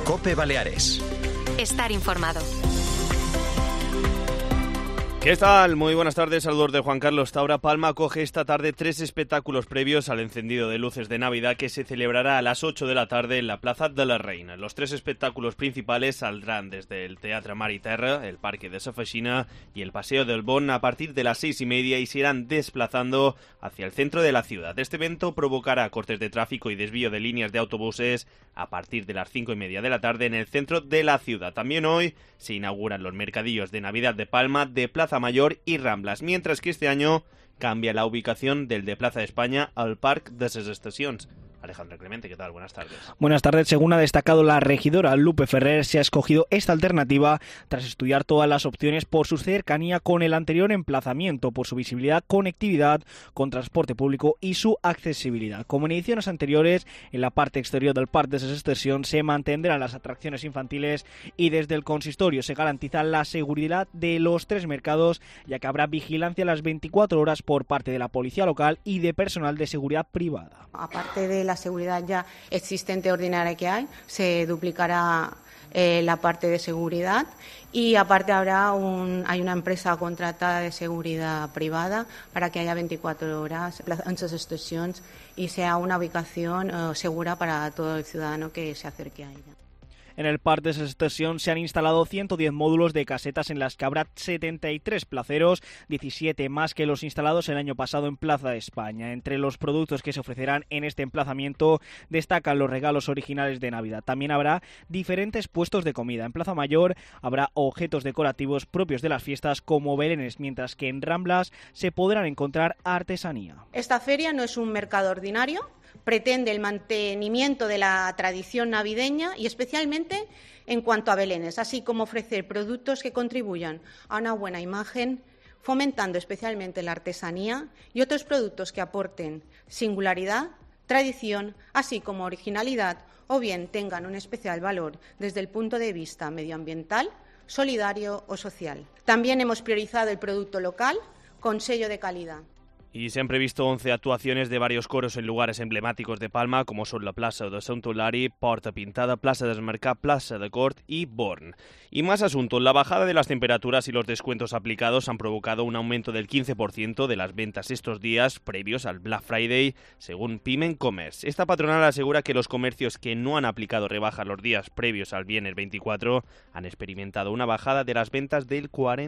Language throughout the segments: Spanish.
COPE Baleares. Estar informado. ¿Qué tal? Muy buenas tardes, saludos de Juan Carlos Taura. Palma acoge esta tarde 3 espectáculos previos al encendido de luces de Navidad que se celebrará a las 8 de la tarde en la Plaza de la Reina. Los 3 espectáculos principales saldrán desde el Teatre Mar y Terra, el Parque de Sa Feixina y el Paseo del Bon a partir de las 6:30 y se irán desplazando hacia el centro de la ciudad. Este evento provocará cortes de tráfico y desvío de líneas de autobuses a partir de las 5:30 de la tarde en el centro de la ciudad. También hoy se inauguran los mercadillos de Navidad de Palma, de Plaza Mayor y Ramblas, mientras que este año cambia la ubicación del de Plaza de España al Parc de les Estacions. Alejandro Clemente, ¿qué tal? Buenas tardes. Buenas tardes. Según ha destacado la regidora Lupe Ferrer, se ha escogido esta alternativa tras estudiar todas las opciones por su cercanía con el anterior emplazamiento, por su visibilidad, conectividad con transporte público y su accesibilidad. Como en ediciones anteriores, en la parte exterior del Parc de les Estacions se mantendrán las atracciones infantiles y desde el consistorio se garantiza la seguridad de los 3 mercados, ya que habrá vigilancia a las 24 horas por parte de la policía local y de personal de seguridad privada. Aparte de la seguridad ya existente ordinaria que hay, se duplicará la parte de seguridad y aparte hay una empresa contratada de seguridad privada para que haya 24 horas en las estaciones y sea una ubicación segura para todo el ciudadano que se acerque a ella. En el Parc de les Estacions se han instalado 110 módulos de casetas en las que habrá 73 placeros, 17 más que los instalados el año pasado en Plaza de España. Entre los productos que se ofrecerán en este emplazamiento destacan los regalos originales de Navidad. También habrá diferentes puestos de comida. En Plaza Mayor habrá objetos decorativos propios de las fiestas como belenes, mientras que en Ramblas se podrán encontrar artesanía. Esta feria no es un mercado ordinario. Pretende el mantenimiento de la tradición navideña y especialmente en cuanto a belenes, así como ofrecer productos que contribuyan a una buena imagen, fomentando especialmente la artesanía y otros productos que aporten singularidad, tradición, así como originalidad o bien tengan un especial valor desde el punto de vista medioambiental, solidario o social. También hemos priorizado el producto local con sello de calidad. Y se han previsto 11 actuaciones de varios coros en lugares emblemáticos de Palma, como son la Plaça de Sant Eulàri, Porta Pintada, Plaça del Mercat, Plaça de Cort y Born. Y más asuntos, la bajada de las temperaturas y los descuentos aplicados han provocado un aumento del 15% de las ventas estos días previos al Black Friday, según Piment Commerce. Esta patronal asegura que los comercios que no han aplicado rebajas los días previos al viernes 24 han experimentado una bajada de las ventas del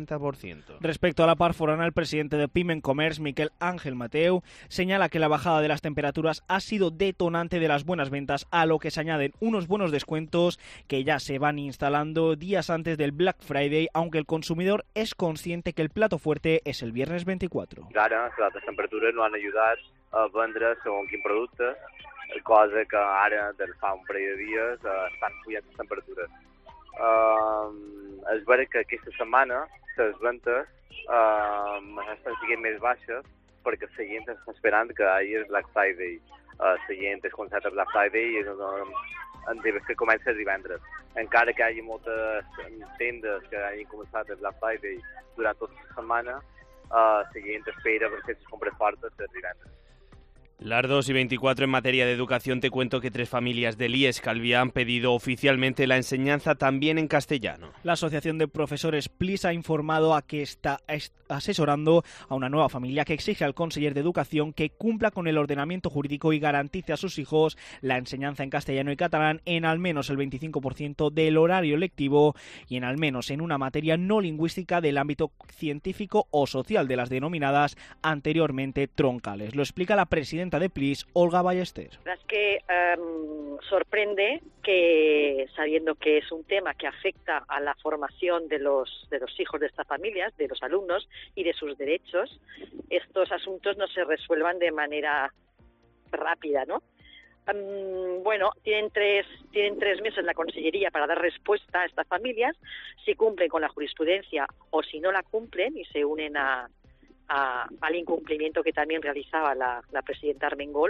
40%. Respecto a la part forana, el presidente de Piment Commerce, Miquel Ángel Mateu, señala que la bajada de las temperaturas ha sido detonante de las buenas ventas, a lo que se añaden unos buenos descuentos que ya se van instalando días antes del Black Friday, aunque el consumidor es consciente que el plato fuerte és el viernes 24. Ara, les altes temperatures no han ajudat a vendre segons quin producte, cosa que ara, des fa un parell de dies, estan pujant les temperatures. És vera que aquesta setmana les ventes estan sent més baixes perquè la gent està esperant que hi hagi el Black Friday. La gent és concentrada el Black Friday i en que comença el divendres. Encara que hi hagi moltes tendes que hagin començat el Black Friday durant tota la setmana, la gent espera per fer les compres fortes el divendres. Las 2:24 en materia de educación te cuento que 3 familias del IES Calviá han pedido oficialmente la enseñanza también en castellano. La Asociación de Profesores PLIS ha informado a que está asesorando a una nueva familia que exige al conseller de Educación que cumpla con el ordenamiento jurídico y garantice a sus hijos la enseñanza en castellano y catalán en al menos el 25% del horario lectivo y en al menos en una materia no lingüística del ámbito científico o social de las denominadas anteriormente troncales. Lo explica la presidenta de PLIS, Olga Ballester. Es que sorprende que, sabiendo que es un tema que afecta a la formación de los hijos de estas familias, de los alumnos y de sus derechos, estos asuntos no se resuelvan de manera rápida, ¿no? Bueno, tienen tres meses en la Consellería para dar respuesta a estas familias, si cumplen con la jurisprudencia o si no la cumplen y se unen al incumplimiento que también realizaba la presidenta Armengol,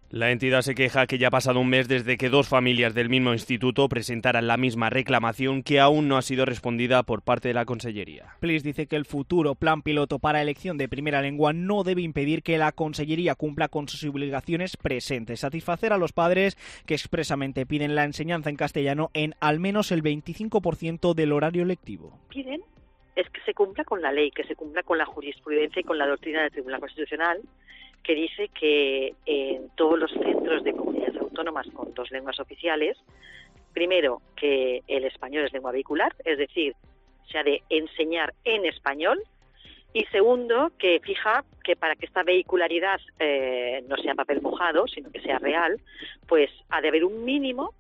La entidad se queja que ya ha pasado un mes desde que dos familias del mismo instituto presentaran la misma reclamación que aún no ha sido respondida por parte de la Consellería. Plis dice que el futuro plan piloto para elección de primera lengua no debe impedir que la Consellería cumpla con sus obligaciones presentes, satisfacer a los padres que expresamente piden la enseñanza en castellano en al menos el 25% del horario lectivo. Piden es que se cumpla con la ley, que se cumpla con la jurisprudencia y con la doctrina del Tribunal Constitucional, que dice que en todos los centros de comunidades autónomas con dos lenguas oficiales, primero, que el español es lengua vehicular, es decir, se ha de enseñar en español, y segundo, que fija que para que esta vehicularidad no sea papel mojado, sino que sea real, pues ha de haber un mínimo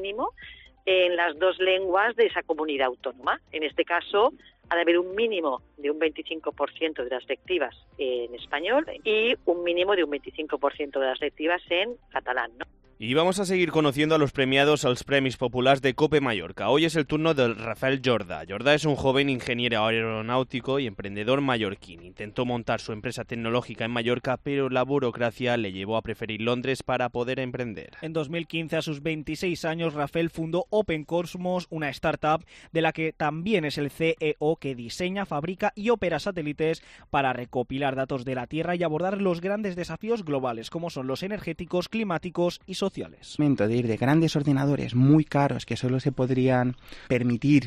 en las dos lenguas de esa comunidad autónoma. En este caso, ha de haber un mínimo de un 25% de las lectivas en español y un mínimo de un 25% de las lectivas en catalán, ¿no? Y vamos a seguir conociendo a los premiados als Premis Populars de COPE Mallorca. Hoy es el turno del Rafael Jordà. Jordà es un joven ingeniero aeronáutico y emprendedor mallorquín. Intentó montar su empresa tecnológica en Mallorca, pero la burocracia le llevó a preferir Londres para poder emprender. En 2015, a sus 26 años, Rafael fundó OpenCosmos, una startup de la que también es el CEO, que diseña, fabrica y opera satélites para recopilar datos de la Tierra y abordar los grandes desafíos globales, como son los energéticos, climáticos y sociales. De ir de grandes ordenadores muy caros que solo se podrían permitir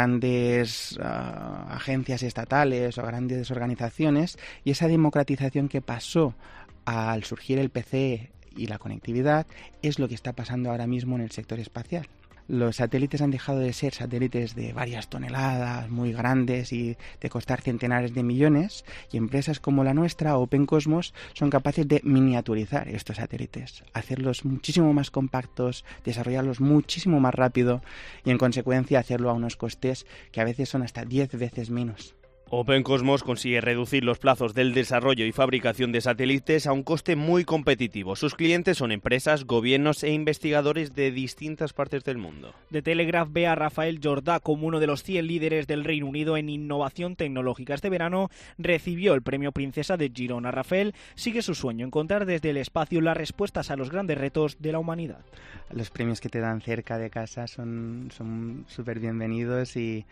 grandes agencias estatales o grandes organizaciones, y esa democratización que pasó al surgir el PC y la conectividad es lo que está pasando ahora mismo en el sector espacial. Los satélites han dejado de ser satélites de varias toneladas, muy grandes y de costar centenares de millones, y empresas como la nuestra, OpenCosmos, son capaces de miniaturizar estos satélites, hacerlos muchísimo más compactos, desarrollarlos muchísimo más rápido y, en consecuencia, hacerlo a unos costes que a veces son hasta 10 veces menos. OpenCosmos consigue reducir los plazos del desarrollo y fabricación de satélites a un coste muy competitivo. Sus clientes son empresas, gobiernos e investigadores de distintas partes del mundo. The Telegraph ve a Rafael Jordà como uno de los 100 líderes del Reino Unido en innovación tecnológica. Este verano recibió el premio Princesa de Girona. Rafael sigue su sueño: encontrar desde el espacio las respuestas a los grandes retos de la humanidad. Los premios que te dan cerca de casa son súper bienvenidos y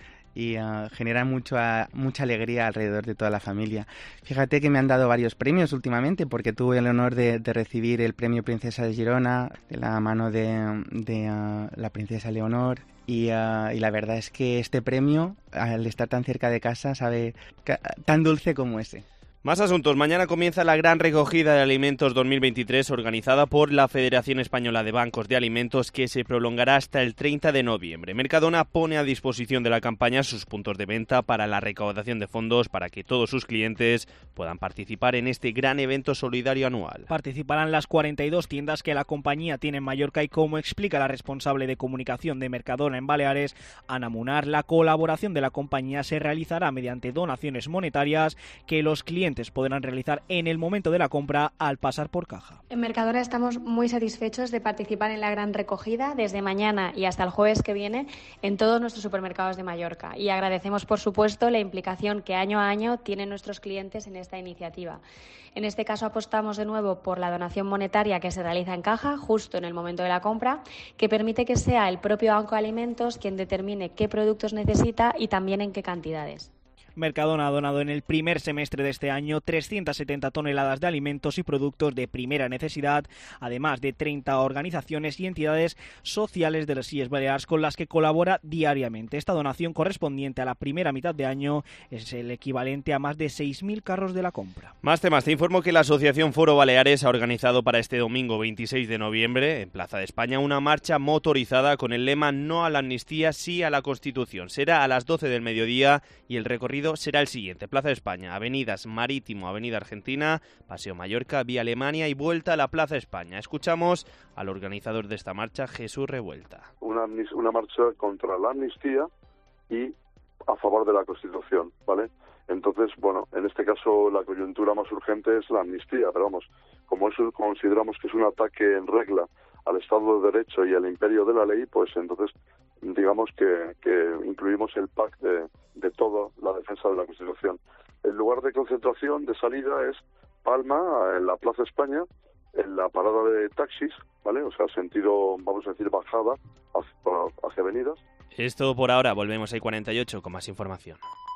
genera mucha alegría alrededor de toda la familia. Fíjate que me han dado varios premios últimamente, porque tuve el honor de recibir el premio Princesa de Girona de la mano de la princesa Leonor, y la verdad es que este premio, al estar tan cerca de casa, sabe tan dulce como ese. Más asuntos. Mañana comienza la gran recogida de alimentos 2023 organizada por la Federación Española de Bancos de Alimentos, que se prolongará hasta el 30 de noviembre. Mercadona pone a disposición de la campaña sus puntos de venta para la recaudación de fondos para que todos sus clientes puedan participar en este gran evento solidario anual. Participarán las 42 tiendas que la compañía tiene en Mallorca y, como explica la responsable de comunicación de Mercadona en Baleares, Ana Munar, la colaboración de la compañía se realizará mediante donaciones monetarias que los clientes podrán realizar en el momento de la compra al pasar por caja. En Mercadona estamos muy satisfechos de participar en la gran recogida desde mañana y hasta el jueves que viene en todos nuestros supermercados de Mallorca, y agradecemos, por supuesto, la implicación que año a año tienen nuestros clientes en esta iniciativa. En este caso apostamos de nuevo por la donación monetaria que se realiza en caja justo en el momento de la compra, que permite que sea el propio Banco de Alimentos quien determine qué productos necesita y también en qué cantidades. Mercadona ha donado en el primer semestre de este año 370 toneladas de alimentos y productos de primera necesidad, además de 30 organizaciones y entidades sociales de las Illes Balears con las que colabora diariamente. Esta donación, correspondiente a la primera mitad de año, es el equivalente a más de 6.000 carros de la compra. Más temas. Te informo que la Asociación Foro Baleares ha organizado para este domingo 26 de noviembre en Plaza de España una marcha motorizada con el lema "No a la amnistía, sí a la Constitución". Será a las 12 del mediodía y el recorrido será el siguiente: Plaza de España, Avenidas Marítimo, Avenida Argentina, Paseo Mallorca, Vía Alemania y vuelta a la Plaza de España. Escuchamos al organizador de esta marcha, Jesús Revuelta. Una marcha contra la amnistía y a favor de la Constitución, ¿vale? Entonces, bueno, en este caso la coyuntura más urgente es la amnistía, pero vamos, como eso consideramos que es un ataque en regla al Estado de Derecho y al imperio de la ley, pues entonces digamos que incluimos el pack de toda la defensa de la Constitución. El lugar de concentración, de salida, es Palma, en la Plaza España, en la parada de taxis, ¿vale? O sea, sentido, vamos a decir, bajada hacia avenidas. Es todo por ahora, volvemos a I48 con más información.